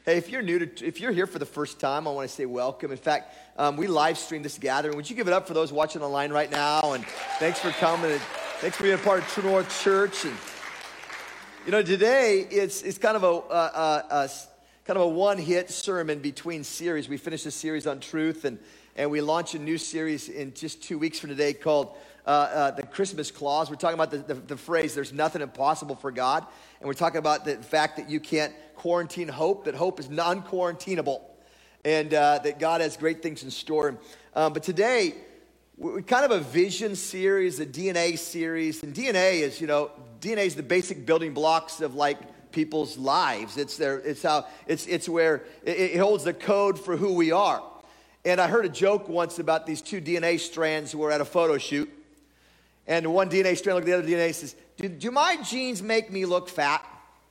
Hey, if you're here for the first time, I want to say welcome. In fact, we live stream this gathering. Would you give it up for those watching online right now? And thanks for coming. And thanks for being a part of True North Church. And today it's kind of a one-hit sermon between series. We finished a series on truth, and we launch a new series in just 2 weeks from today called the Christmas Clause. We're talking about the phrase, there's nothing impossible for God. And we're talking about the fact that you can't quarantine hope, that hope is non-quarantinable, and that God has great things in store. But today, we kind of a vision series, a DNA series. And DNA is the basic building blocks of people's lives. It's where it holds the code for who we are. And I heard a joke once about these two DNA strands who were at a photo shoot. And one DNA strand looked at the other DNA and says, do my genes make me look fat?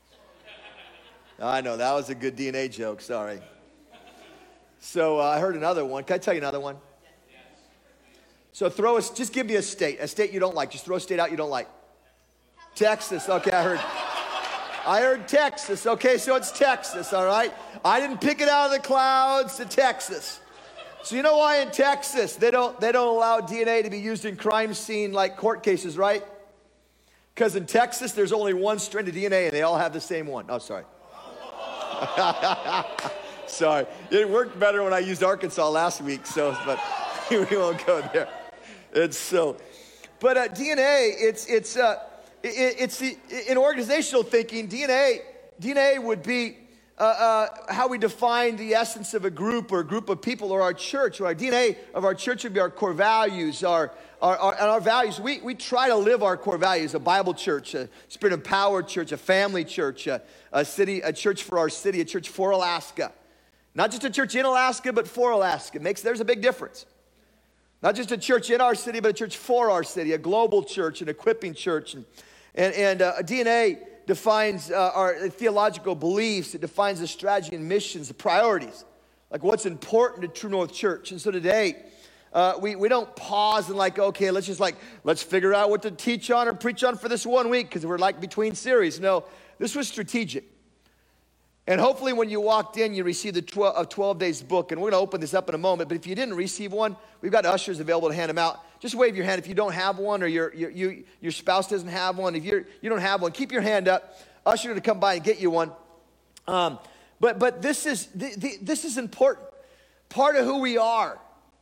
I know, that was a good DNA joke, sorry. So I heard another one. Can I tell you another one? So just give me a state you don't like. Just throw a state out you don't like. Texas, okay, I heard Texas. Okay, so it's Texas, all right? I didn't pick it out of the clouds to Texas. So you know why in Texas they don't allow DNA to be used in crime scene court cases, right? Because in Texas there's only one strand of DNA and they all have the same one. Oh, sorry. Sorry. It worked better when I used Arkansas last week, but we won't go there. DNA, it's in organizational thinking, DNA would be how we define the essence of a group or a group of people or our church. Or our DNA of our church would be our core values, our values. We try to live our core values: a Bible church, a Spirit-empowered church, a family church, a church for our city, a church for Alaska. Not just a church in Alaska, but for Alaska. There's a big difference. Not just a church in our city, but a church for our city, a global church, an equipping church. And DNA defines our theological beliefs. It defines the strategy and missions, the priorities, what's important to True North Church. And so today, we don't pause and okay, let's figure out what to teach on or preach on for this 1 week because we're between series. No, this was strategic. And hopefully when you walked in, you received the 12 Days book. And we're going to open this up in a moment. But if you didn't receive one, we've got ushers available to hand them out. Just wave your hand if you don't have one or your spouse doesn't have one. If you don't have one, keep your hand up. Usher's going to come by and get you one. But this is important. Part of who we are.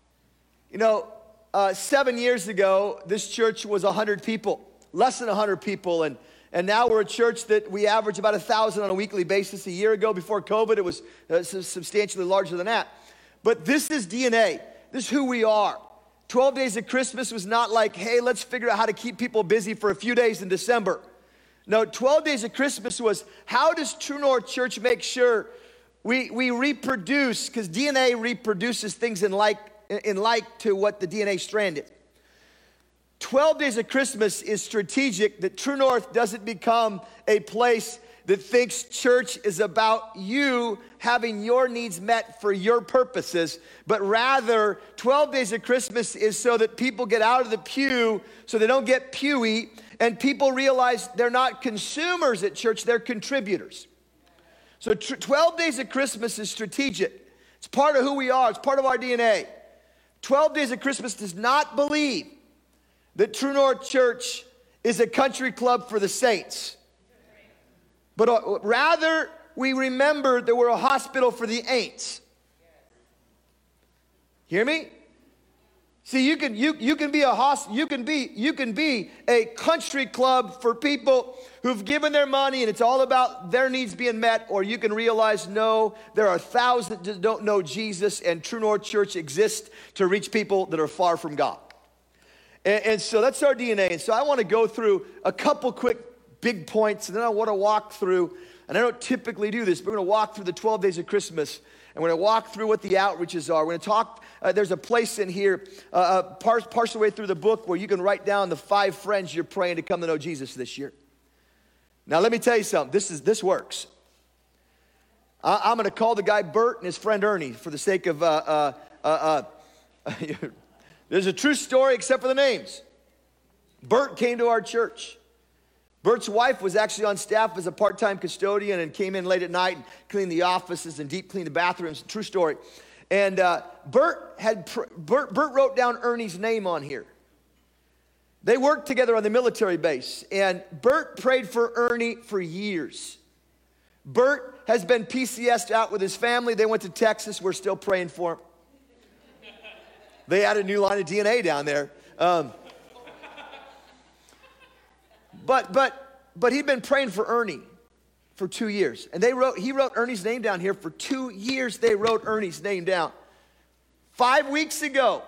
7 years ago, this church was 100 people. Less than 100 people. And now we're a church that we average about 1,000 on a weekly basis. A year ago, before COVID, it was substantially larger than that. But this is DNA. This is who we are. 12 Days of Christmas was not hey, let's figure out how to keep people busy for a few days in December. No, 12 Days of Christmas was, how does True North Church make sure we reproduce, because DNA reproduces things in like to what the DNA strand is. 12 Days of Christmas is strategic that True North doesn't become a place that thinks church is about you having your needs met for your purposes, but rather 12 Days of Christmas is so that people get out of the pew so they don't get pewy, and people realize they're not consumers at church, they're contributors. So 12 Days of Christmas is strategic. It's part of who we are. It's part of our DNA. 12 Days of Christmas does not believe that True North Church is a country club for the saints. But rather, we remember that we're a hospital for the ain'ts. Hear me? See, you can be a country club for people who've given their money and it's all about their needs being met, or you can realize, no, there are thousands that don't know Jesus, and True North Church exists to reach people that are far from God. And so that's our DNA. And so I want to go through a couple quick big points, and then I want to walk through, and I don't typically do this, but we're going to walk through the 12 Days of Christmas, and we're going to walk through what the outreaches are. We're going to talk, there's a place in here, partial way through the book, where you can write down the 5 friends you're praying to come to know Jesus this year. Now let me tell you something, this works. I'm going to call the guy Bert and his friend Ernie for the sake of, there's a true story except for the names. Bert came to our church. Bert's wife was actually on staff as a part-time custodian and came in late at night and cleaned the offices and deep cleaned the bathrooms. True story. And Bert wrote down Ernie's name on here. They worked together on the military base, and Bert prayed for Ernie for years. Bert has been PCS'd out with his family. They went to Texas. We're still praying for him. They added a new line of DNA down there. But he'd been praying for Ernie for 2 years. And he wrote Ernie's name down here. For 2 years, they wrote Ernie's name down. 5 weeks ago,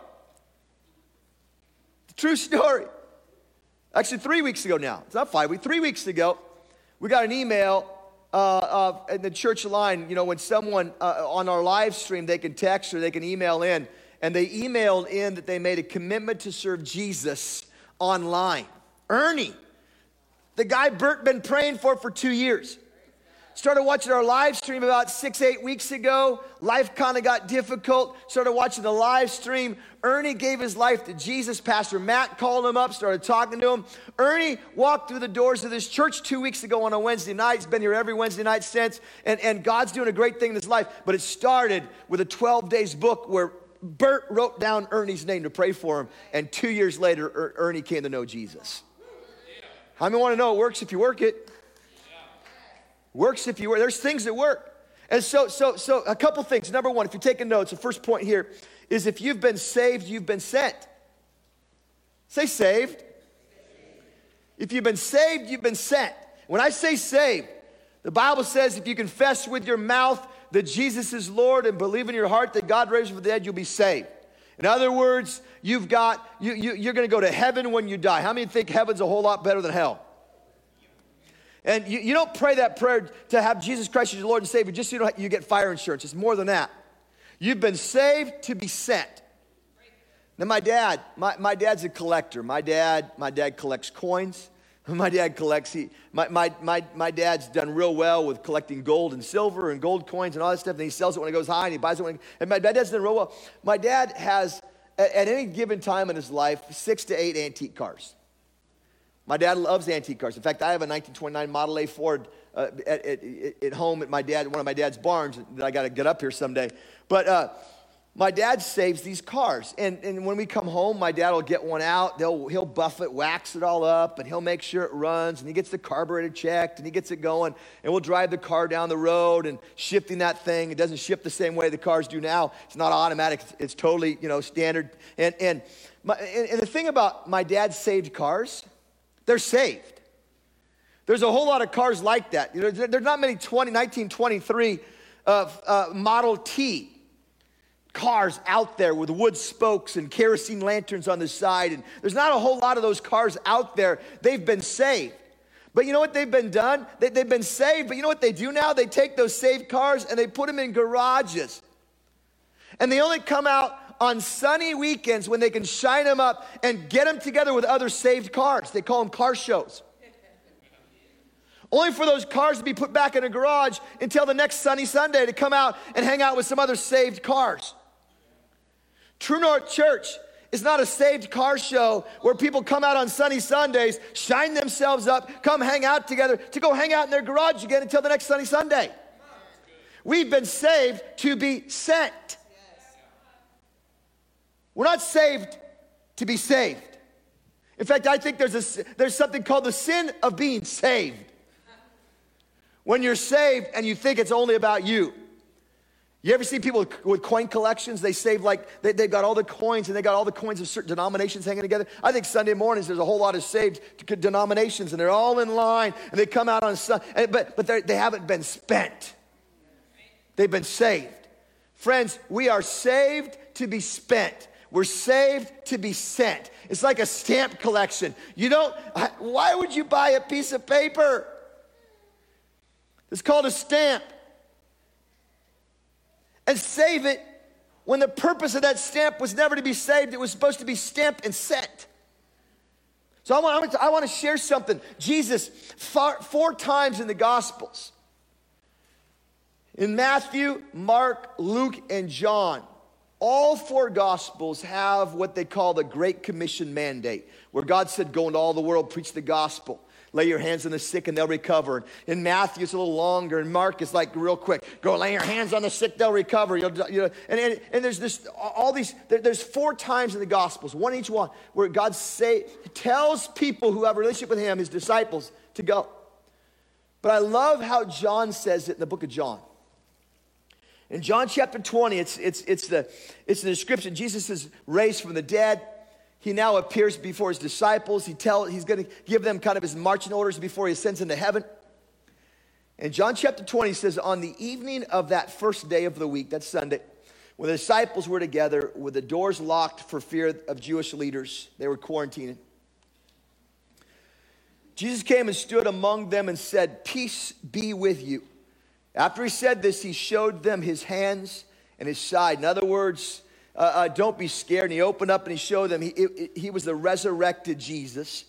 true story. Actually, 3 weeks ago now. It's not 5 weeks. 3 weeks ago, we got an email in the church line. You know, when someone on our live stream, they can text or they can email in. And they emailed in that they made a commitment to serve Jesus online. Ernie, the guy Bert been praying for 2 years. Started watching our live stream about 6-8 weeks ago. Life kind of got difficult. Started watching the live stream. Ernie gave his life to Jesus. Pastor Matt called him up, started talking to him. Ernie walked through the doors of this church 2 weeks ago on a Wednesday night. He's been here every Wednesday night since. And God's doing a great thing in his life. But it started with a 12 days book where Bert wrote down Ernie's name to pray for him. And 2 years later, Ernie came to know Jesus. How many want to know it works if you work it? Works if you work. There's things that work. And so a couple things. Number one, if you're taking notes, the first point here is if you've been saved, you've been sent. Say saved. If you've been saved, you've been sent. When I say saved, the Bible says if you confess with your mouth that Jesus is Lord and believe in your heart that God raised him from the dead, you'll be saved. In other words, you're going to go to heaven when you die. How many think heaven's a whole lot better than hell? And you don't pray that prayer to have Jesus Christ as your Lord and Savior just so you get fire insurance. It's more than that. You've been saved to be sent. Now my dad's a collector. My dad collects coins. My dad collects, my dad's done real well with collecting gold and silver and gold coins and all that stuff. And he sells it when it goes high and he buys it and my dad's done real well. My dad has, at any given time in his life, 6 to 8 antique cars. My dad loves antique cars. In fact, I have a 1929 Model A Ford at home at one of my dad's barns that I got to get up here someday. But my dad saves these cars. And when we come home, my dad will get one out. He'll buff it, wax it all up, and he'll make sure it runs. And he gets the carburetor checked, and he gets it going. And we'll drive the car down the road and shifting that thing. It doesn't shift the same way the cars do now. It's not automatic. It's totally, standard. And the thing about my dad's saved cars, they're saved. There's a whole lot of cars like that. There's not many 1923 Model T cars out there with wood spokes and kerosene lanterns on the side. And there's not a whole lot of those cars out there. They've been saved. But you know what they've been done? They've been saved, but you know what they do now? They take those saved cars and they put them in garages. And they only come out on sunny weekends when they can shine them up and get them together with other saved cars. They call them car shows. Only for those cars to be put back in a garage until the next sunny Sunday to come out and hang out with some other saved cars. True North Church is not a saved car show where people come out on sunny Sundays, shine themselves up, come hang out together to go hang out in their garage again until the next sunny Sunday. We've been saved to be sent. We're not saved to be saved. In fact, I think there's something called the sin of being saved. When you're saved and you think it's only about you. You ever see people with coin collections? They save they've got all the coins and they got all the coins of certain denominations hanging together. I think Sunday mornings there's a whole lot of saved denominations and they're all in line and they come out on Sunday, but they haven't been spent. They've been saved. Friends, we are saved to be spent. We're saved to be sent. It's like a stamp collection. Why would you buy a piece of paper? It's called a stamp. And save it when the purpose of that stamp was never to be saved. It was supposed to be stamped and sent. So I want to share something. Jesus, 4 times in the Gospels, in Matthew, Mark, Luke, and John, all 4 Gospels have what they call the Great Commission mandate, where God said, go into all the world, preach the gospel. Lay your hands on the sick and they'll recover. In Matthew, it's a little longer. In Mark, it's like real quick. Go lay your hands on the sick, they'll recover. And there's this, all these, there's 4 times in the Gospels, one each one, where God tells people who have a relationship with him, his disciples, to go. But I love how John says it in the book of John. In John chapter 20, it's the description. Jesus is raised from the dead. He now appears before his disciples. He's going to give them kind of his marching orders before he ascends into heaven. In John chapter 20 says, on the evening of that first day of the week, that's Sunday, when the disciples were together with the doors locked for fear of Jewish leaders, they were quarantining. Jesus came and stood among them and said, peace be with you. After he said this, he showed them his hands and his side. In other words, don't be scared. And he opened up and he showed them he was the resurrected Jesus.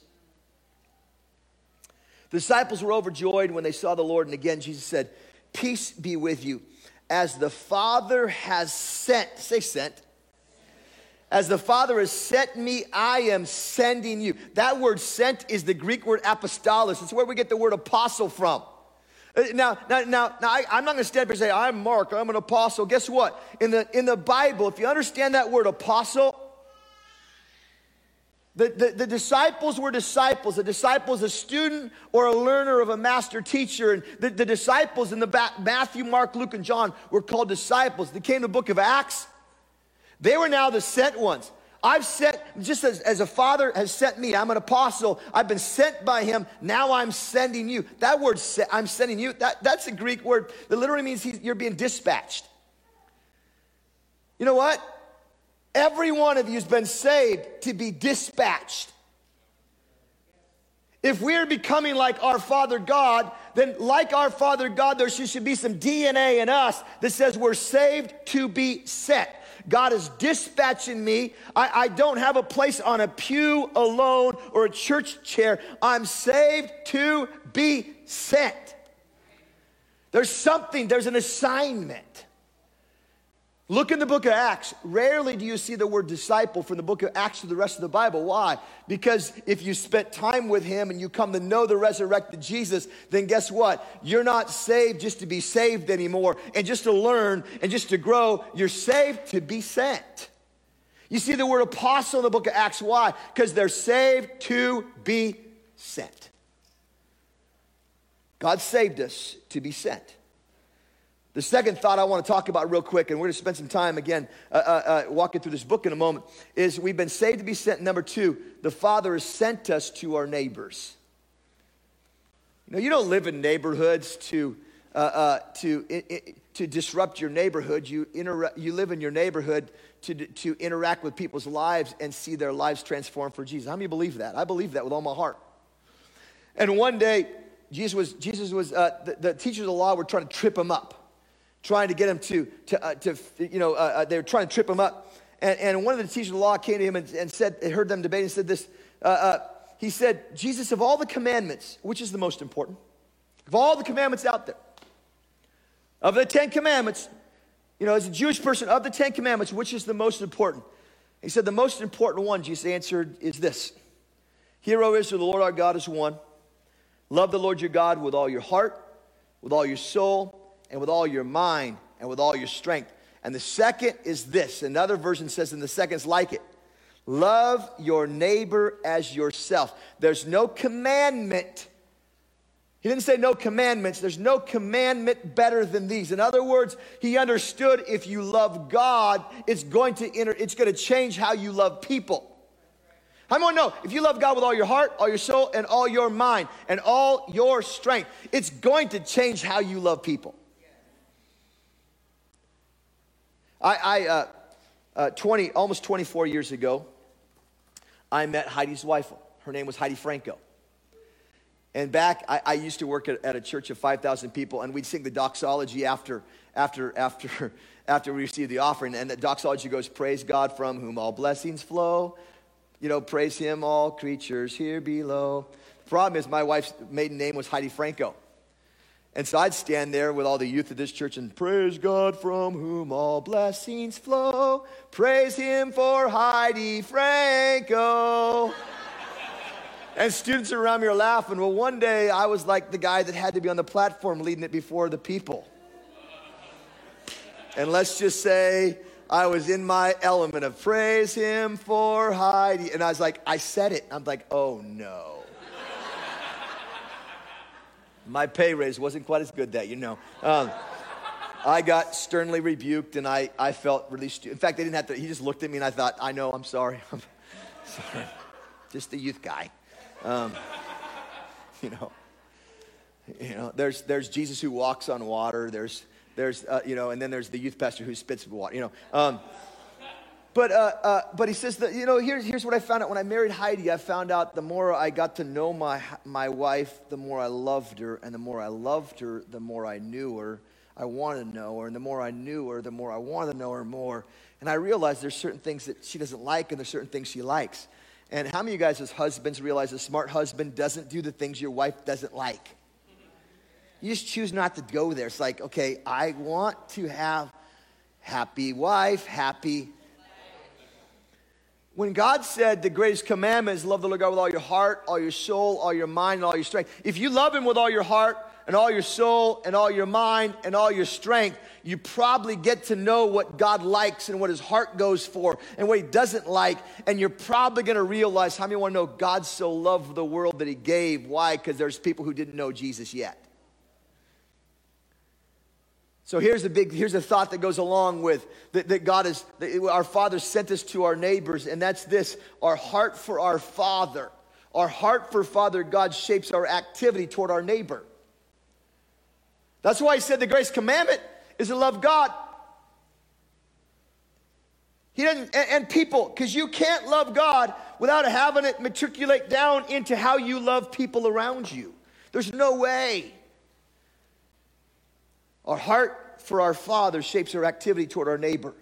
The disciples were overjoyed when they saw the Lord. And again, Jesus said, peace be with you. As the Father has sent, say sent. As the Father has sent me, I am sending you. That word sent is the Greek word apostolos. It's where we get the word apostle from. Now, I'm not going to stand up and say, I'm Mark, I'm an apostle. Guess what? In the Bible, if you understand that word apostle, the disciples were disciples. A disciple is a student or a learner of a master teacher. And the disciples in the Matthew, Mark, Luke, and John were called disciples. They came to the book of Acts. They were now the sent ones. I've sent, just as a father has sent me, I'm an apostle. I've been sent by him. Now I'm sending you. That word, I'm sending you, that's a Greek word that literally means you're being dispatched. You know what? Every one of you has been saved to be dispatched. If we're becoming like our Father God, then like our Father God, there should be some DNA in us that says we're saved to be sent. God is dispatching me. I don't have a place on a pew alone or a church chair. I'm saved to be sent. There's an assignment. Look in the book of Acts. Rarely do you see the word disciple from the book of Acts to the rest of the Bible. Why? Because if you spent time with him and you come to know the resurrected Jesus, then guess what? You're not saved just to be saved anymore and just to learn and just to grow. You're saved to be sent. You see the word apostle in the book of Acts. Why? Because they're saved to be sent. God saved us to be sent. The second thought I want to talk about real quick, and we're going to spend some time again walking through this book in a moment, is we've been saved to be sent. Number 2, the Father has sent us to our neighbors. You know, you don't live in neighborhoods to disrupt your neighborhood. You live in your neighborhood to interact with people's lives and see their lives transformed for Jesus. How many believe that? I believe that with all my heart. And one day, the teachers of the law were trying to trip him up. Trying to get him they were trying to trip him up. And one of the teachers of the law came to him and said, heard them debating and said this. He said, Jesus, of all the commandments, which is the most important? Of all the commandments out there, of the 10 commandments, as a Jewish person, of the 10 commandments, which is the most important? He said, the most important one, Jesus answered, is this. Hear, O Israel, the Lord our God is one. Love the Lord your God with all your heart, with all your soul, and with all your mind, and with all your strength. And the second is this. Another version says, and the second is like it. Love your neighbor as yourself. There's no commandment. He didn't say no commandments. There's no commandment better than these. In other words, he understood if you love God, it's going to change how you love people. How many know if you love God with all your heart, all your soul, and all your mind, and all your strength, it's going to change how you love people. Almost 24 years ago, I met Heidi's wife. Her name was Heidi Franco. And back, I used to work at a church of 5,000 people, and we'd sing the doxology after we received the offering. And the doxology goes, praise God from whom all blessings flow. Praise him, all creatures here below. The problem is my wife's maiden name was Heidi Franco. And so I'd stand there with all the youth of this church and praise God from whom all blessings flow. Praise him for Heidi Franco. And students around me are laughing. Well, one day I was like the guy that had to be on the platform leading it before the people. And let's just say I was in my element of praise him for Heidi. And I was like, I said it. I'm like, oh no. My pay raise wasn't quite as good that, I got sternly rebuked and I felt really stupid. In fact, they didn't have to, he just looked at me and I thought, I know, I'm sorry. I'm sorry. Just the youth guy. There's Jesus who walks on water. There's and then there's the youth pastor who spits water. But he says that here's what I found out when I married Heidi. I found out the more I got to know my wife, the more I loved her, and the more I loved her, the more I knew her. I wanted to know her, and the more I knew her, the more I wanted to know her more. And I realized there's certain things that she doesn't like, and there's certain things she likes. And how many of you guys as husbands realize a smart husband doesn't do the things your wife doesn't like? You just choose not to go there. It's like, okay, I want to have happy wife, happy. When God said the greatest commandment is love the Lord God with all your heart, all your soul, all your mind, and all your strength. If you love him with all your heart and all your soul and all your mind and all your strength, you probably get to know what God likes and what his heart goes for and what he doesn't like. And you're probably going to realize, how many want to know God so loved the world that he gave? Why? Because there's people who didn't know Jesus yet. So here's a thought that goes along with that God is, our Father sent us to our neighbors, and that's this: our heart for our Father. Our heart for Father God shapes our activity toward our neighbor. That's why he said the greatest commandment is to love God. He didn't, and people, because you can't love God without having it matriculate down into how you love people around you. There's no way. Our heart for our Father shapes our activity toward our neighbor.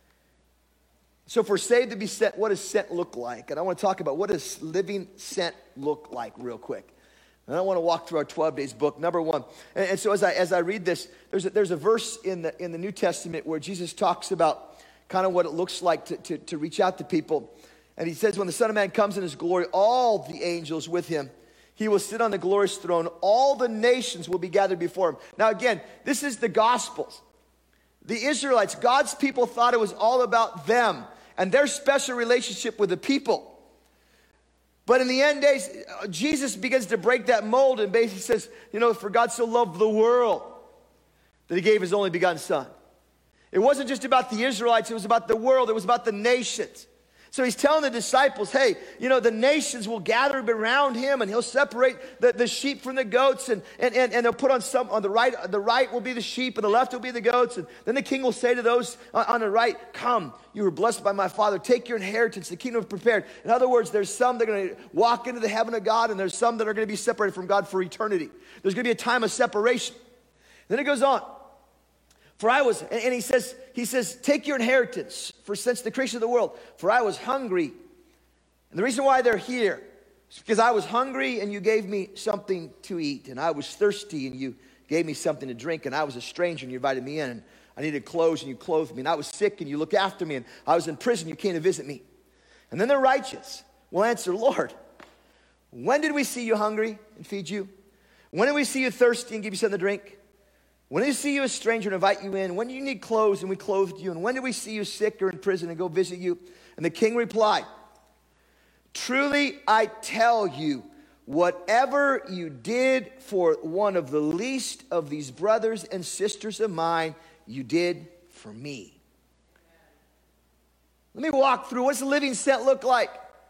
So if we're saved to be sent, what does sent look like? And I want to talk about what does living sent look like real quick. And I want to walk through our 12 days book. Number one, and so as I read this, there's a verse in the New Testament where Jesus talks about kind of what it looks like to reach out to people. And he says, when the Son of Man comes in his glory, all the angels with him, he will sit on the glorious throne. All the nations will be gathered before him. Now again, this is the Gospels. The Israelites, God's people, thought it was all about them and their special relationship with the people. But in the end days, Jesus begins to break that mold and basically says, for God so loved the world that he gave his only begotten Son. It wasn't just about the Israelites, it was about the world, it was about the nations. So he's telling the disciples, hey, the nations will gather around him and he'll separate the sheep from the goats and they'll put on the right will be the sheep and the left will be the goats. And then the king will say to those on the right, come, you were blessed by my Father, take your inheritance, the kingdom is prepared. In other words, there's some that are going to walk into the heaven of God and there's some that are going to be separated from God for eternity. There's going to be a time of separation. Then it goes on. For I was, and he says, take your inheritance, for since the creation of the world, for I was hungry. And the reason why they're here is because I was hungry and you gave me something to eat. And I was thirsty and you gave me something to drink. And I was a stranger and you invited me in. And I needed clothes and you clothed me. And I was sick and you looked after me. And I was in prison, you came to visit me. And then the righteous will answer, Lord, when did we see you hungry and feed you? When did we see you thirsty and give you something to drink? When did we see you a stranger and invite you in? When do you need clothes and we clothed you? And when did we see you sick or in prison and go visit you? And the king replied, truly I tell you, whatever you did for one of the least of these brothers and sisters of mine, you did for me. Let me walk through. What's the living sent look like?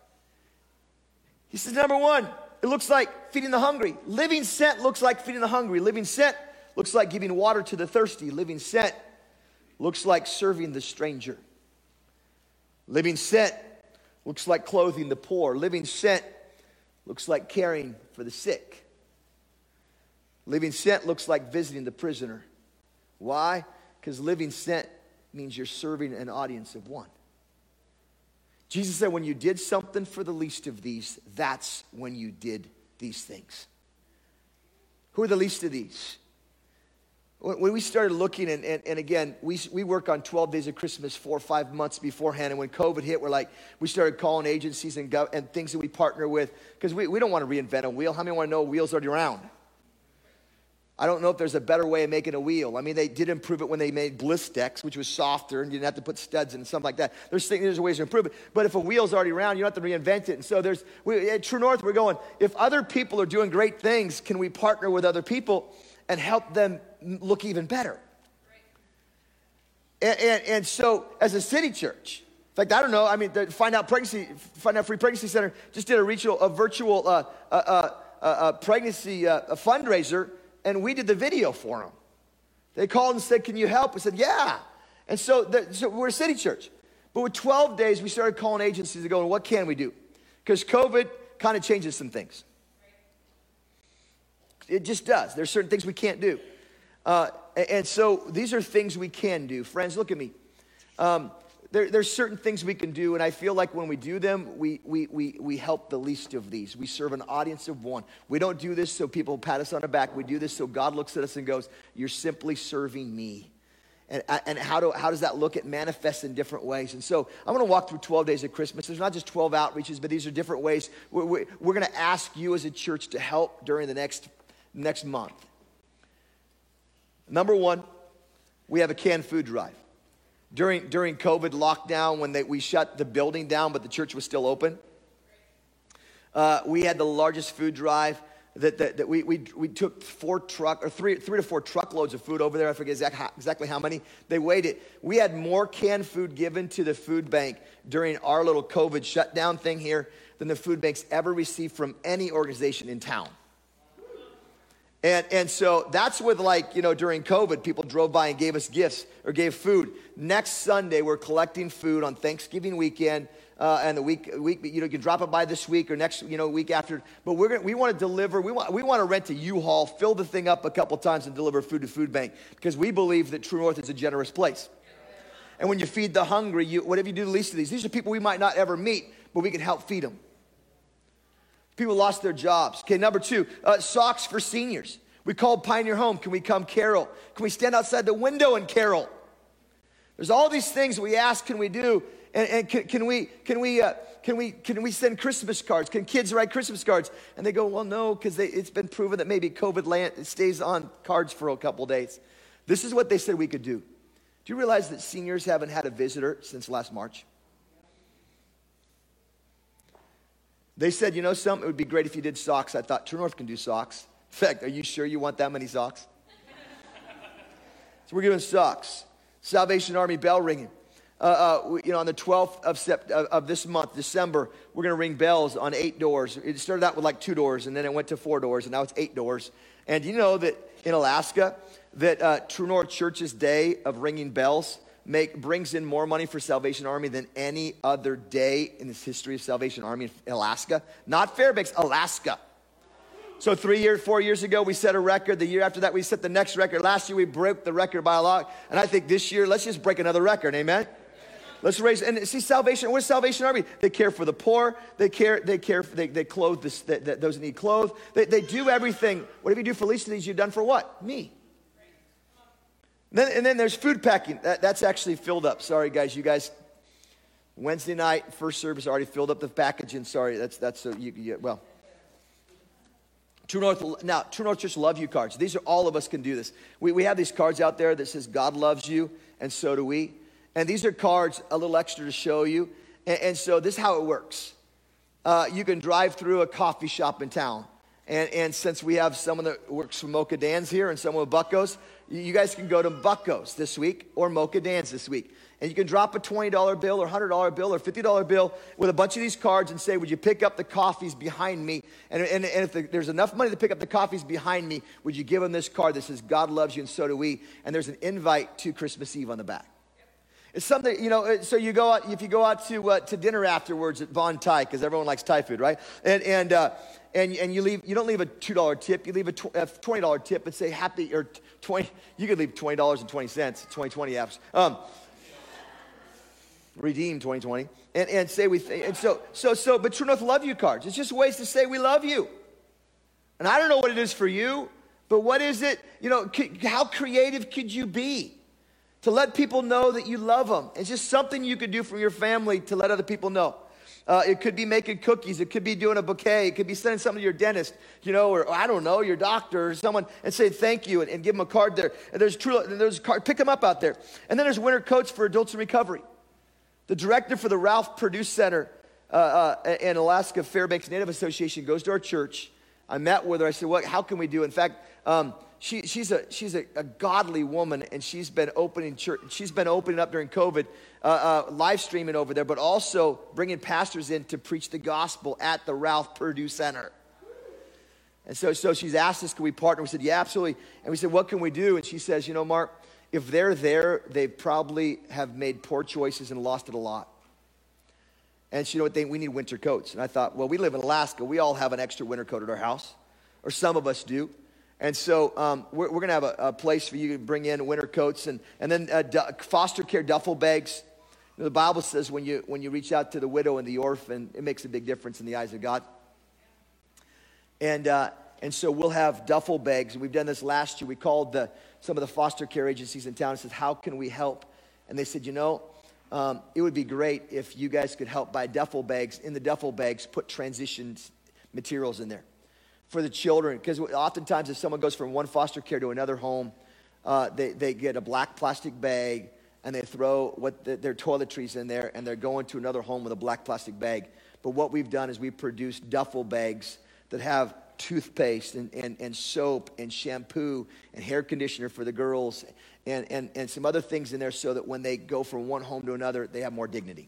He says, number one, it looks like feeding the hungry. Living sent looks like feeding the hungry. Living sent looks like giving water to the thirsty. Living sent looks like serving the stranger. Living sent looks like clothing the poor. Living sent looks like caring for the sick. Living sent looks like visiting the prisoner. Why? Because living sent means you're serving an audience of one. Jesus said, when you did something for the least of these, that's when you did these things. Who are the least of these? when we started looking, and again, we work on 12 days of Christmas 4 or 5 months beforehand. And when COVID hit, we started calling agencies and things that we partner with, because we don't want to reinvent a wheel. How many want to know a wheel's already around? I don't know if there's a better way of making a wheel. I mean, they did improve it when they made Blistex, which was softer, and you didn't have to put studs in and stuff like that. There's ways to improve it. But if a wheel's already around, you don't have to reinvent it. And so at True North, we're going, if other people are doing great things, can we partner with other people and help them look even better? And so as a city church, in fact, I don't know, I mean, the Find Out Free Pregnancy Center just did a virtual pregnancy fundraiser, and we did the video for them. They called and said, can you help? I said, yeah. And so we're a city church. But with 12 days, we started calling agencies and going, what can we do? Because COVID kind of changes some things. It just does. There's certain things we can't do. And so these are things we can do. Friends, look at me. There's certain things we can do, and I feel like when we do them, we help the least of these. We serve an audience of one. We don't do this so people pat us on the back. We do this so God looks at us and goes, you're simply serving me. And how does that look? It manifests in different ways. And so I'm going to walk through 12 days of Christmas. There's not just 12 outreaches, but these are different ways. We're going to ask you as a church to help during the next month. Number one, we have a canned food drive. During COVID lockdown, when we shut the building down, but the church was still open, we had the largest food drive that we took 3 to 4 truckloads of food over there. I forget exactly how many. They weighed it. We had more canned food given to the food bank during our little COVID shutdown thing here than the food banks ever received from any organization in town. And so that's with during COVID, people drove by and gave us gifts or gave food. Next Sunday, we're collecting food on Thanksgiving weekend, and the week you can drop it by this week or next week after. But we want to deliver. We want to rent a U-Haul, fill the thing up a couple times, and deliver food to food bank, because we believe that True North is a generous place. And when you feed the hungry, whatever you do the least of these are people we might not ever meet, but we can help feed them. People lost their jobs. Okay, number 2, socks for seniors. We called Pioneer Home. Can we come carol? Can we stand outside the window and carol? There's all these things we ask, can we do? And can we send Christmas cards? Can kids write Christmas cards? And they go, well, no, because it's been proven that maybe COVID stays on cards for a couple days. This is what they said we could do. Do you realize that seniors haven't had a visitor since last March? They said, something, it would be great if you did socks. I thought, True North can do socks. In fact, are you sure you want that many socks? So we're giving socks. Salvation Army bell ringing. On the 12th of this month, December, we're going to ring bells on 8 doors. It started out with 2 doors, and then it went to 4 doors, and now it's 8 doors. And do you know that in Alaska, that True North Church's day of ringing bells brings in more money for Salvation Army than any other day in this history of Salvation Army in Alaska? Not Fairbanks, Alaska. So 4 years ago, we set a record. The year after that, we set the next record. Last year, we broke the record by a lot. And I think this year, let's just break another record. Amen? Let's raise, and see Salvation. What is Salvation Army? They care for the poor. They clothe those that need clothes. They do everything. Whatever you do for least of these, you've done for what? Me. And then there's food packing. That's actually filled up. Sorry, guys. You guys, Wednesday night, first service already filled up the packaging. Sorry, that's so well. True North Church Love You cards. These are, all of us can do this. We have these cards out there that says God loves you, and so do we. And these are cards, a little extra to show you. And so this is how it works. You can drive through a coffee shop in town. And since we have someone that works for Mocha Dan's here and someone with Bucko's, you guys can go to Bucko's this week or Mocha Dan's this week. And you can drop a $20 bill or $100 bill or $50 bill with a bunch of these cards and say, would you pick up the coffees behind me? And if there's enough money to pick up the coffees behind me, would you give them this card that says, God loves you and so do we? And there's an invite to Christmas Eve on the back. It's something, so you go out, if you go out to dinner afterwards at Von Thai, because everyone likes Thai food, right? And you don't leave a $2 tip, you leave a $20 tip and say happy, or 20, you could leave $20.20, 2020 apps. Redeem 2020, and say but True North Love You cards. It's just ways to say we love you. And I don't know what it is for you, But what is it, how creative could you be to let people know that you love them? It's just something you could do for your family to let other people know. It could be making cookies. It could be doing a bouquet. It could be sending something to your dentist, or I don't know, your doctor or someone, and say thank you and give them a card there. And there's a card, pick them up out there. And then there's winter coats for adults in recovery. The director for the Ralph Perdue Center in Alaska Fairbanks Native Association goes to our church. I met with her. I said, how can we do? In fact, she's a godly woman, and she's been opening church. She's been opening up during COVID, live streaming over there, but also bringing pastors in to preach the gospel at the Ralph Perdue Center. And so she's asked us, can we partner? We said, yeah, absolutely. And we said, what can we do? And she says, Mark, if they're there, they probably have made poor choices and lost it a lot. And she we need winter coats. And I thought, well, we live in Alaska. We all have an extra winter coat at our house, or some of us do. And so we're going to have a place for you to bring in winter coats and then foster care duffel bags. The Bible says when you reach out to the widow and the orphan, it makes a big difference in the eyes of God. And so we'll have duffel bags. We've done this last year. We called some of the foster care agencies in town and said, how can we help? And they said, it would be great if you guys could help buy duffel bags. In the duffel bags, put transition materials in there for the children. Because oftentimes if someone goes from one foster care to another home, they get a black plastic bag and they throw their toiletries in there, and they're going to another home with a black plastic bag. But what we've done is we've produced duffel bags that have toothpaste and soap and shampoo and hair conditioner for the girls and some other things in there so that when they go from one home to another, they have more dignity.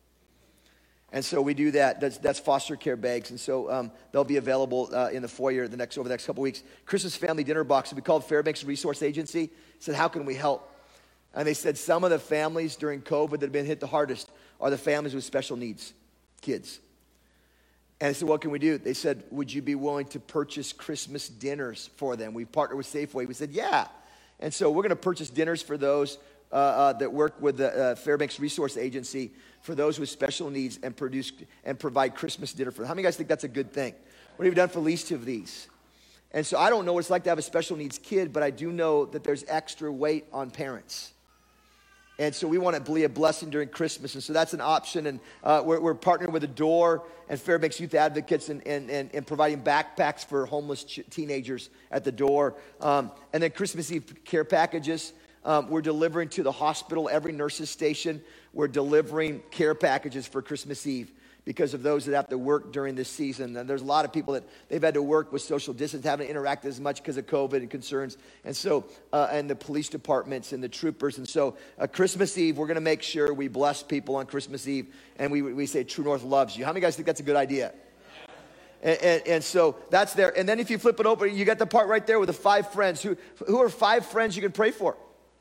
And so we do that. That's foster care bags. And so they'll be available in the foyer over the next couple weeks. Christmas family dinner box. We called Fairbanks Resource Agency. Said, how can we help? And they said some of the families during COVID that have been hit the hardest are the families with special needs, kids. And I said, what can we do? They said, would you be willing to purchase Christmas dinners for them? We've partnered with Safeway. We said, yeah. And so we're going to purchase dinners for those that work with the Fairbanks Resource Agency for those with special needs and provide Christmas dinner for them. How many of you guys think that's a good thing? What have you done for at least two of these? And so I don't know what it's like to have a special needs kid, but I do know that there's extra weight on parents. And so we want to be a blessing during Christmas. And so that's an option. And we're partnering with Adore and Fairbanks Youth Advocates and providing backpacks for homeless teenagers at the door. And then Christmas Eve care packages. We're delivering to the hospital, every nurse's station. We're delivering care packages for Christmas Eve because of those that have to work during this season. And there's a lot of people that they've had to work with social distance, haven't interacted as much because of COVID and concerns. And so, and the police departments and the troopers. And so Christmas Eve, we're going to make sure we bless people on Christmas Eve. And we say, True North loves you. How many guys think that's a good idea? And so that's there. And then if you flip it over, you got the part right there with the 5 friends. Who are 5 friends you can pray for?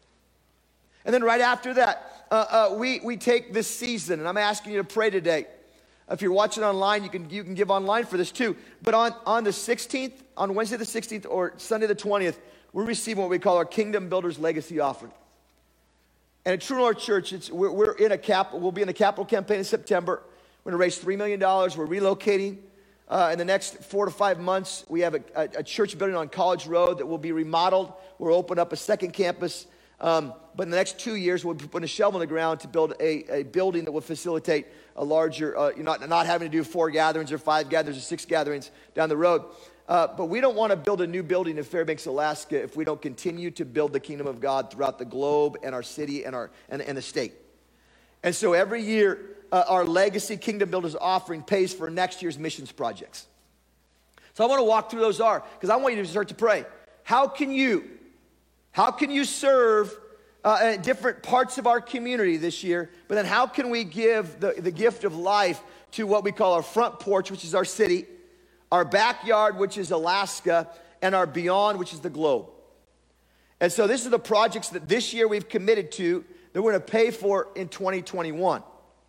And then right after that, we take this season, and I'm asking you to pray today. If you're watching online, you can give online for this too. But on the 16th, on Wednesday the 16th or Sunday the 20th, we're receiving what we call our Kingdom Builders Legacy Offering. And at True North Church, we'll be in a capital campaign in September. We're going to raise $3 million. We're relocating. In the next 4 to 5 months, we have a church building on College Road that will be remodeled. We'll open up a second campus. But in the next 2 years, we'll be putting a shovel in the ground to build a building that will facilitate a larger, not having to do 4 gatherings or 5 gatherings or 6 gatherings down the road. But we don't want to build a new building in Fairbanks, Alaska if we don't continue to build the kingdom of God throughout the globe and our city and the state. And so every year, our Legacy Kingdom Builders offering pays for next year's missions projects. So I want to walk through those because I want you to start to pray. How can you serve different parts of our community this year? But then how can we give the gift of life to what we call our front porch, which is our city, our backyard, which is Alaska, and our beyond, which is the globe? And so this are the projects that this year we've committed to that we're going to pay for in 2021.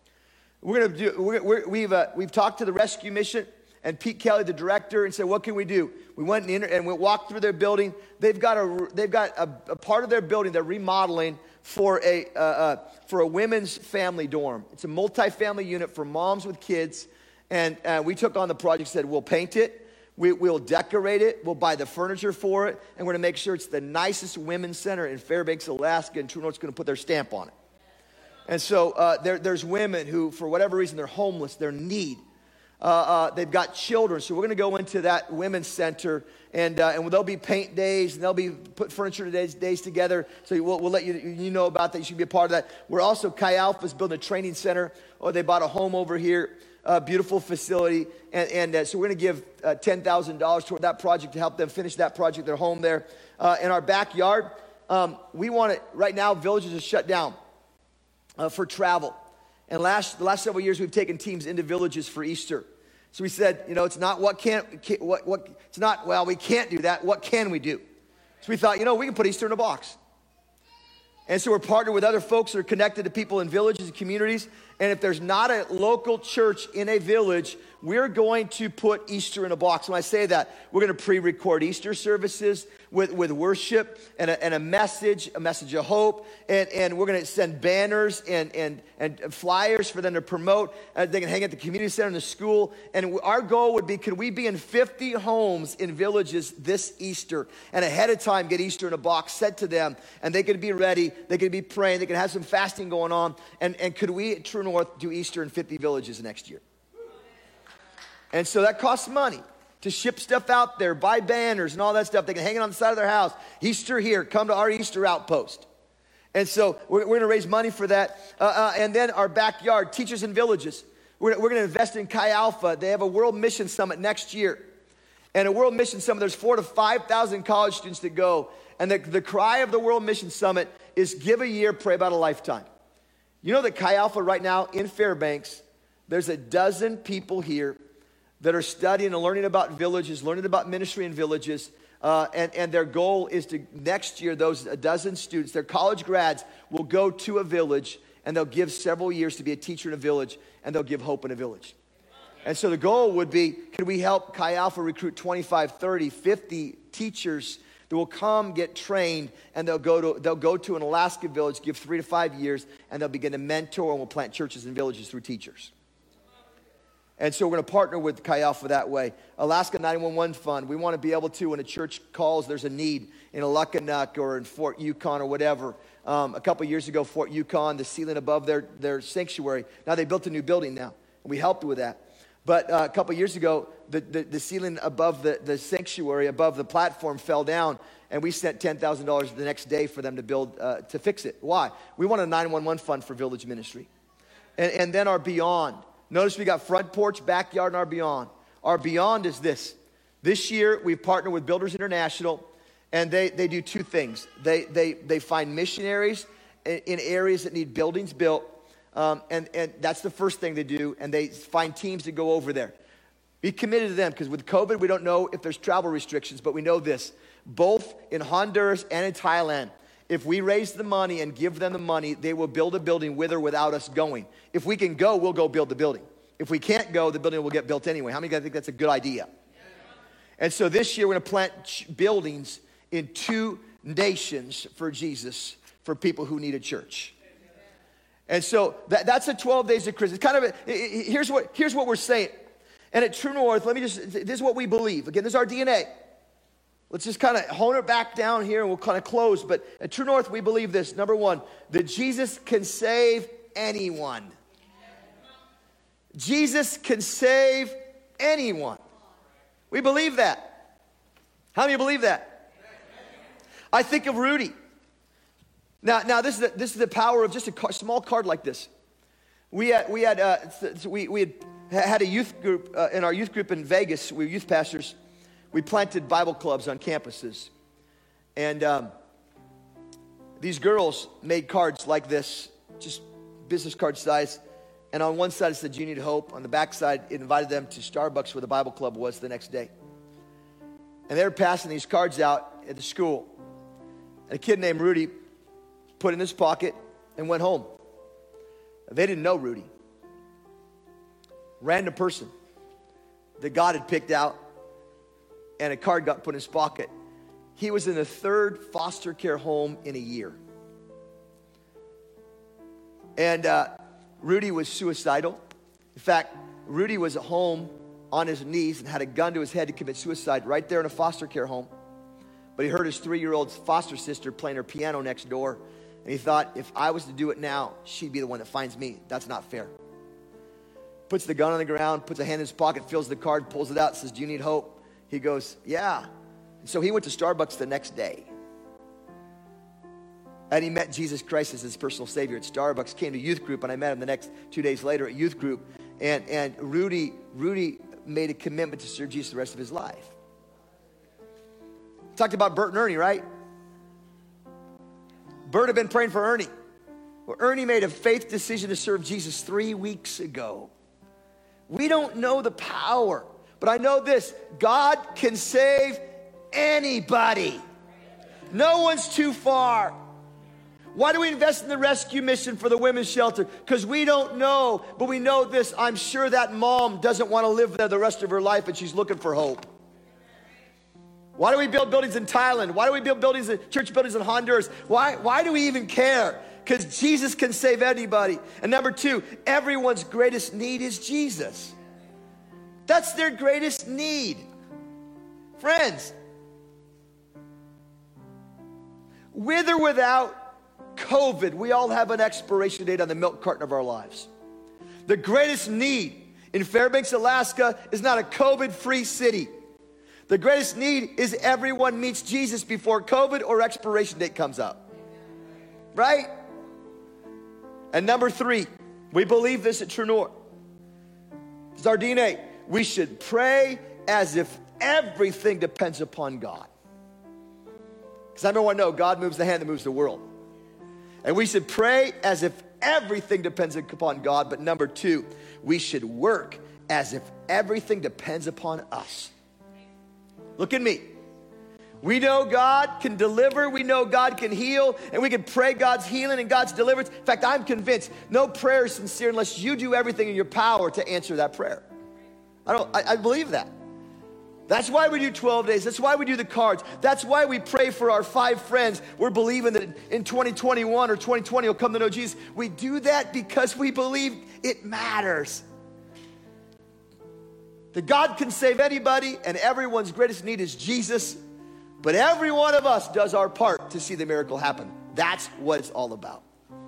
We've talked to the rescue mission and Pete Kelly, the director, and said, what can we do? We went and we walked through their building. They've got a part of their building they're remodeling for a women's family dorm. It's a multi-family unit for moms with kids. And we took on the project, said, we'll paint it. We'll decorate it. We'll buy the furniture for it. And we're going to make sure it's the nicest women's center in Fairbanks, Alaska. And True North's going to put their stamp on it. And so there's women who, for whatever reason, they're homeless. They're in need. They've got children. So we're going to go into that women's center. And there'll be paint days. And they'll be put furniture days together. So we'll let you know about that. You should be a part of that. We're also, Chi Alpha's building a training center. They bought a home over here. Beautiful facility, and so we're going to give $10,000 toward that project to help them finish that project, their home there. In our backyard, we want it, right now, Villages are shut down for travel. And the last several years, we've taken teams into Villages for Easter. So we said, it's not we can't do that. What can we do? So we thought, we can put Easter in a box. And so we're partnered with other folks that are connected to people in villages and communities. And if there's not a local church in a village, we're going to put Easter in a box. When I say that, we're going to pre-record Easter services with worship and a message of hope. And we're going to send banners and flyers for them to promote. They can hang at the community center in the school. And our goal would be, could we be in 50 homes in villages this Easter? And ahead of time, get Easter in a box sent to them. And they could be ready. They could be praying. They could have some fasting going on. And could we at True North do Easter in 50 villages next year? And so that costs money to ship stuff out there, buy banners and all that stuff. They can hang it on the side of their house. Easter here, come to our Easter outpost. And so we're going to raise money for that. And then our backyard, Teachers in Villages. We're going to invest in Chi Alpha. They have a World Mission Summit next year. And a World Mission Summit, there's 4,000 to 5,000 college students that go. And the cry of the World Mission Summit is give a year, pray about a lifetime. You know that Chi Alpha right now in Fairbanks, there's a dozen people here that are studying and learning about villages, learning about ministry in villages, and their goal is to, next year, a dozen students, their college grads, will go to a village, and they'll give several years to be a teacher in a village, and they'll give hope in a village. And so the goal would be, can we help Chi Alpha recruit 25, 30, 50 teachers that will come, get trained, and they'll go to an Alaska village, give 3 to 5 years, and they'll begin to mentor, and we'll plant churches and villages through teachers. And so we're going to partner with Chi Alpha that way. Alaska 911 Fund, we want to be able to, when a church calls, there's a need in Alakanuk or in Fort Yukon or whatever. A couple years ago, Fort Yukon, the ceiling above their sanctuary. Now they built a new building now, and we helped with that. But a couple years ago, the ceiling above the sanctuary, above the platform, fell down, and we sent $10,000 the next day for them to build, to fix it. Why? We want a 911 fund for village ministry. And then our Beyond. Notice we got front porch, backyard, and our Beyond. Our Beyond is this. This year, we've partnered with Builders International, and they do two things. They find missionaries in areas that need buildings built, and that's the first thing they do, and they find teams to go over there. Be committed to them, because with COVID, we don't know if there's travel restrictions, but we know this. Both in Honduras and in Thailand, if we raise the money and give them the money, they will build a building with or without us going. If we can go, we'll go build the building. If we can't go, the building will get built anyway. How many guys think that's a good idea? And so this year, we're going to plant buildings in 2 nations for Jesus, for people who need a church. And so that's the 12 days of Christmas. Here's what we're saying. And at True North, this is what we believe. Again, this is our DNA. Let's just kind of hone it back down here and we'll kind of close. But at True North, we believe this. Number one, that Jesus can save anyone. Jesus can save anyone. We believe that. How many believe that? I think of Rudy. Now this is the power of just a small card like this. We had a youth group in our youth group in Vegas. We were youth pastors. We planted Bible clubs on campuses. And these girls made cards like this, just business card size. And on one side it said, "You need hope." On the back side, it invited them to Starbucks where the Bible club was the next day. And they were passing these cards out at the school. And a kid named Rudy put it in his pocket and went home. They didn't know Rudy. Random person that God had picked out, and a card got put in his pocket. He was in the 3rd foster care home in a year. And Rudy was suicidal. In fact, Rudy was at home on his knees and had a gun to his head to commit suicide right there in a foster care home. But he heard his 3-year-old foster sister playing her piano next door. And he thought, if I was to do it now, she'd be the one that finds me. That's not fair. Puts the gun on the ground, puts a hand in his pocket, fills the card, pulls it out, says, do you need hope? He goes, yeah. And so he went to Starbucks the next day. And he met Jesus Christ as his personal Savior at Starbucks, came to youth group, and I met him the next 2 days later at youth group. And Rudy made a commitment to serve Jesus the rest of his life. Talked about Bert and Ernie, right? Bert had been praying for Ernie. Well, Ernie made a faith decision to serve Jesus 3 weeks ago. We don't know the power, but I know this: God can save anybody. No one's too far. Why do we invest in the rescue mission for the women's shelter? Because we don't know, but we know this: I'm sure that mom doesn't want to live there the rest of her life, and she's looking for hope. Why do we build buildings in Thailand? Why do we build church buildings in Honduras? Why do we even care? Because Jesus can save anybody. And number 2, everyone's greatest need is Jesus. That's their greatest need. Friends, with or without COVID, we all have an expiration date on the milk carton of our lives. The greatest need in Fairbanks, Alaska is not a COVID-free city. The greatest need is everyone meets Jesus before COVID or expiration date comes up. Right? And number 3, we believe this at True North. It's our DNA. We should pray as if everything depends upon God. Because everyone knows God moves the hand that moves the world. And we should pray as if everything depends upon God. But number 2, we should work as if everything depends upon us. Look at me. We know God can deliver. We know God can heal. And we can pray God's healing and God's deliverance. In fact, I'm convinced no prayer is sincere unless you do everything in your power to answer that prayer. I believe that. That's why we do 12 days. That's why we do the cards. That's why we pray for our 5 friends. We're believing that in 2021 or 2020 will come to know Jesus. We do that because we believe it matters. That God can save anybody, and everyone's greatest need is Jesus. But every one of us does our part to see the miracle happen. That's what it's all about.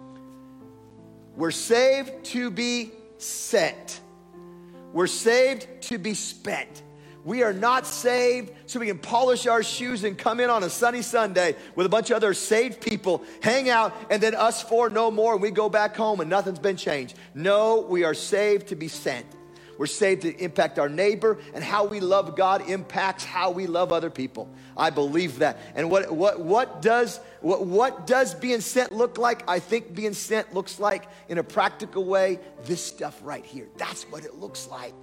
We're saved to be sent. We're saved to be spent. We are not saved so we can polish our shoes and come in on a sunny Sunday with a bunch of other saved people, hang out, and then us 4 no more, and we go back home and nothing's been changed. No, we are saved to be sent. We're saved to impact our neighbor, and how we love God impacts how we love other people. I believe that. And what does being sent look like? I think being sent looks like, in a practical way, this stuff right here. That's what it looks like.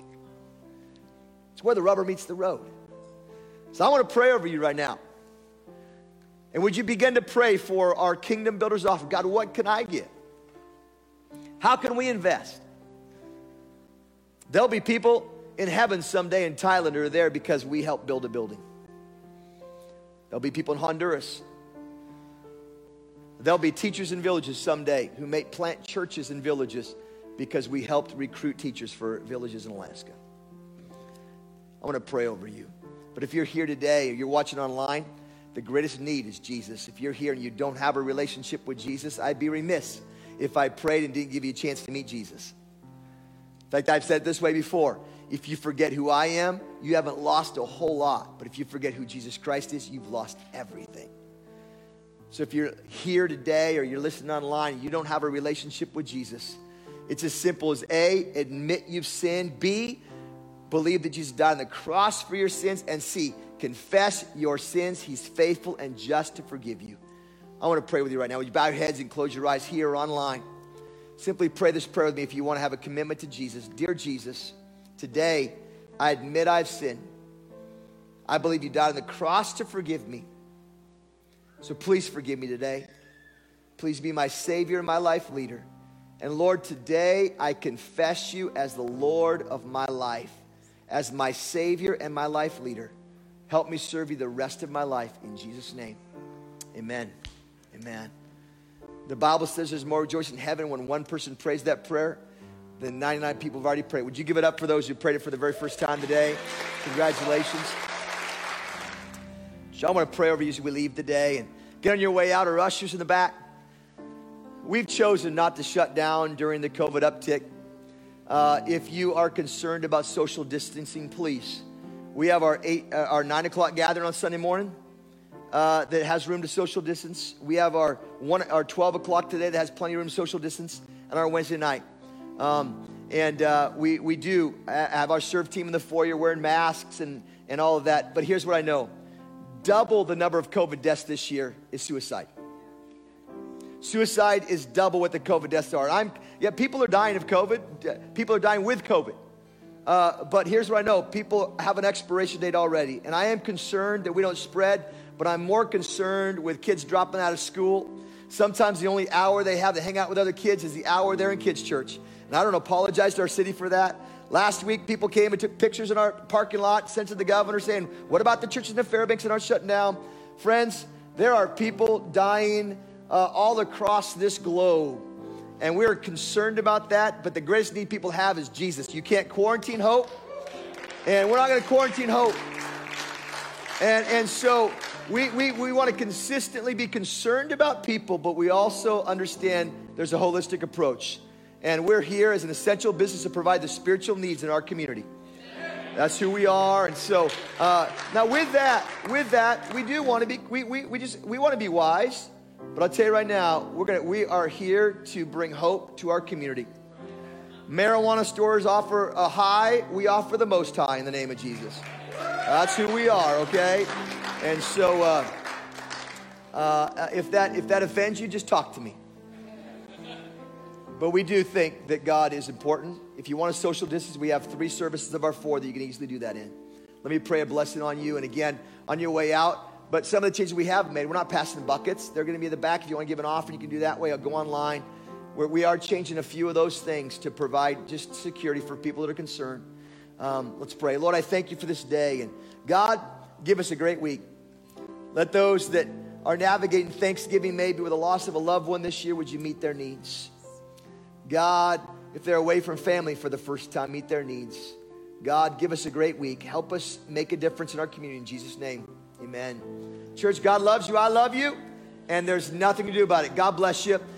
It's where the rubber meets the road. So I want to pray over you right now. And would you begin to pray for our Kingdom Builders offering? God, what can I give? How can we invest? There'll be people in heaven someday in Thailand who are there because we helped build a building. There'll be people in Honduras. There'll be teachers in villages someday who may plant churches in villages because we helped recruit teachers for villages in Alaska. I want to pray over you. But if you're here today or you're watching online, the greatest need is Jesus. If you're here and you don't have a relationship with Jesus, I'd be remiss if I prayed and didn't give you a chance to meet Jesus. In fact, I've said it this way before. If you forget who I am, you haven't lost a whole lot. But if you forget who Jesus Christ is, you've lost everything. So if you're here today or you're listening online and you don't have a relationship with Jesus, it's as simple as A, admit you've sinned. B, believe that Jesus died on the cross for your sins. And C, confess your sins. He's faithful and just to forgive you. I want to pray with you right now. Would you bow your heads and close your eyes here or online? Simply pray this prayer with me if you want to have a commitment to Jesus. Dear Jesus, today I admit I've sinned. I believe you died on the cross to forgive me. So please forgive me today. Please be my Savior and my life leader. And Lord, today I confess you as the Lord of my life, as my Savior and my life leader. Help me serve you the rest of my life in Jesus' name. Amen. Amen. The Bible says there's more rejoicing in heaven when one person prays that prayer The 99 people have already prayed. Would you give it up for those who prayed it for the very first time today? Congratulations. So I want to pray over you as we leave today and get on your way out, or ushers in the back. We've chosen not to shut down during the COVID uptick. If you are concerned about social distancing, please. We have our 9 o'clock gathering on Sunday morning that has room to social distance. We have our 12 o'clock today that has plenty of room to social distance, and our Wednesday night. We do have our serve team in the foyer wearing masks and all of that. But here's what I know. Double the number of COVID deaths this year is suicide. Suicide is double what the COVID deaths are. People are dying of COVID. People are dying with COVID. But here's what I know. People have an expiration date already. And I am concerned that we don't spread, but I'm more concerned with kids dropping out of school. Sometimes the only hour they have to hang out with other kids is the hour they're in kids' church. And I don't apologize to our city for that. Last week, people came and took pictures in our parking lot, sent to the governor saying, what about the churches in the Fairbanks that aren't shutting down? Friends, there are people dying all across this globe. And we're concerned about that, but the greatest need people have is Jesus. You can't quarantine hope, and we're not going to quarantine hope. And so we want to consistently be concerned about people, but we also understand there's a holistic approach. And we're here as an essential business to provide the spiritual needs in our community. That's who we are. And so now with that, we do want to be, we want to be wise. But I'll tell you right now, we are here to bring hope to our community. Marijuana stores offer a high. We offer the most high in the name of Jesus. That's who we are, okay? And so if that offends you, just talk to me. But we do think that God is important. If you want a social distance, we have 3 services of our 4 that you can easily do that in. Let me pray a blessing on you. And again, on your way out, but some of the changes we have made, we're not passing buckets. They're going to be in the back. If you want to give an offering, you can do that way. I'll go online. We are changing a few of those things to provide just security for people that are concerned. Let's pray. Lord, I thank you for this day. And God, give us a great week. Let those that are navigating Thanksgiving maybe with the loss of a loved one this year, would you meet their needs? God, if they're away from family for the first time, meet their needs. God, give us a great week. Help us make a difference in our community. In Jesus' name, amen. Church, God loves you. I love you. And there's nothing to do about it. God bless you.